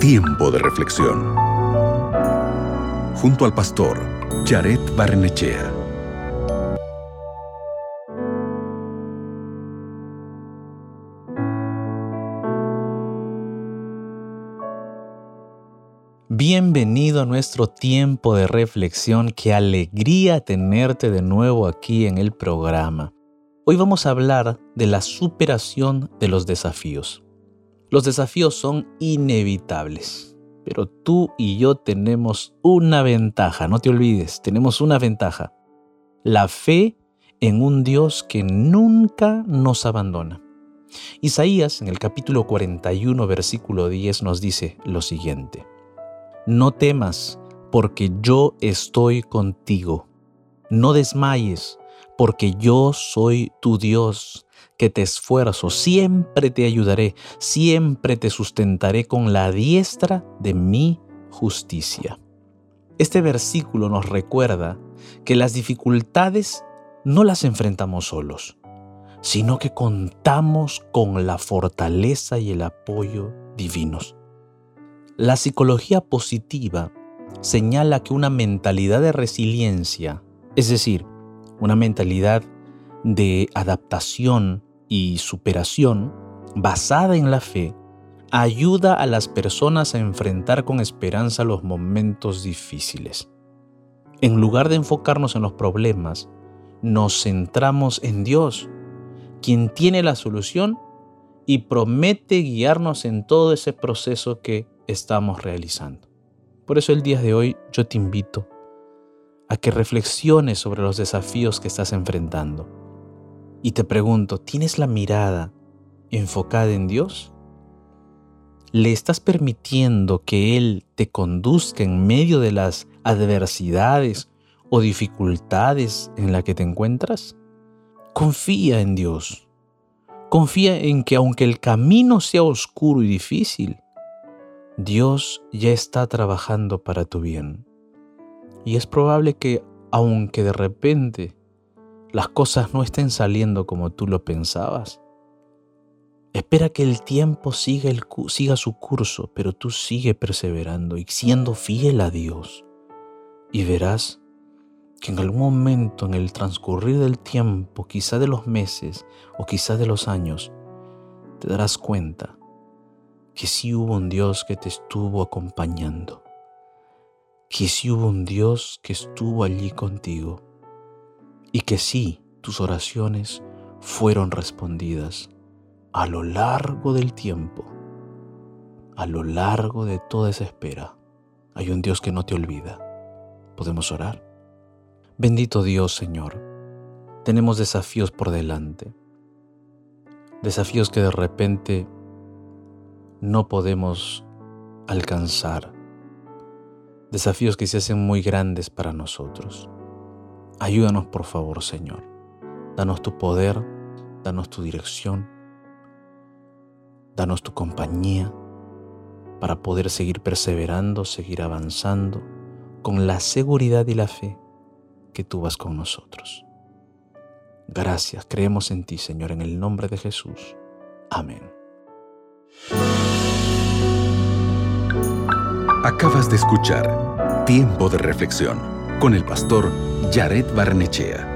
Tiempo de reflexión. Junto al pastor Jared Barrenechea. Bienvenido a nuestro tiempo de reflexión. Qué alegría tenerte de nuevo aquí en el programa. Hoy vamos a hablar de la superación de los desafíos. Los desafíos son inevitables, pero tú y yo tenemos una ventaja, no te olvides, tenemos una ventaja: la fe en un Dios que nunca nos abandona. Isaías, en el capítulo 41, versículo 10, nos dice lo siguiente: No temas, porque yo estoy contigo. No desmayes, porque yo soy tu Dios, que te esfuerzo. Siempre te ayudaré, siempre te sustentaré con la diestra de mi justicia. Este versículo nos recuerda que las dificultades no las enfrentamos solos, sino que contamos con la fortaleza y el apoyo divinos. La psicología positiva señala que una mentalidad de resiliencia, es decir, una mentalidad de adaptación y superación basada en la fe, ayuda a las personas a enfrentar con esperanza los momentos difíciles. En lugar de enfocarnos en los problemas, nos centramos en Dios, quien tiene la solución y promete guiarnos en todo ese proceso que estamos realizando. Por eso el día de hoy yo te invito a que reflexiones sobre los desafíos que estás enfrentando. Y te pregunto, ¿tienes la mirada enfocada en Dios? ¿Le estás permitiendo que Él te conduzca en medio de las adversidades o dificultades en las que te encuentras? Confía en Dios. Confía en que aunque el camino sea oscuro y difícil, Dios ya está trabajando para tu bien. Y es probable que, aunque de repente las cosas no estén saliendo como tú lo pensabas, espera que el tiempo siga su curso, pero tú sigue perseverando y siendo fiel a Dios. Y verás que en algún momento, en el transcurrir del tiempo, quizá de los meses o quizá de los años, te darás cuenta que sí hubo un Dios que te estuvo acompañando, que sí hubo un Dios que estuvo allí contigo y que sí, tus oraciones fueron respondidas a lo largo del tiempo, a lo largo de toda esa espera. Hay un Dios que no te olvida. ¿Podemos orar? Bendito Dios, Señor, tenemos desafíos por delante, desafíos que de repente no podemos alcanzar, desafíos que se hacen muy grandes para nosotros. Ayúdanos, por favor, Señor. Danos tu poder, danos tu dirección, danos tu compañía para poder seguir perseverando, seguir avanzando con la seguridad y la fe que tú vas con nosotros. Gracias, creemos en ti, Señor, en el nombre de Jesús. Amén. Acabas de escuchar Tiempo de Reflexión con el pastor Jared Barrenechea.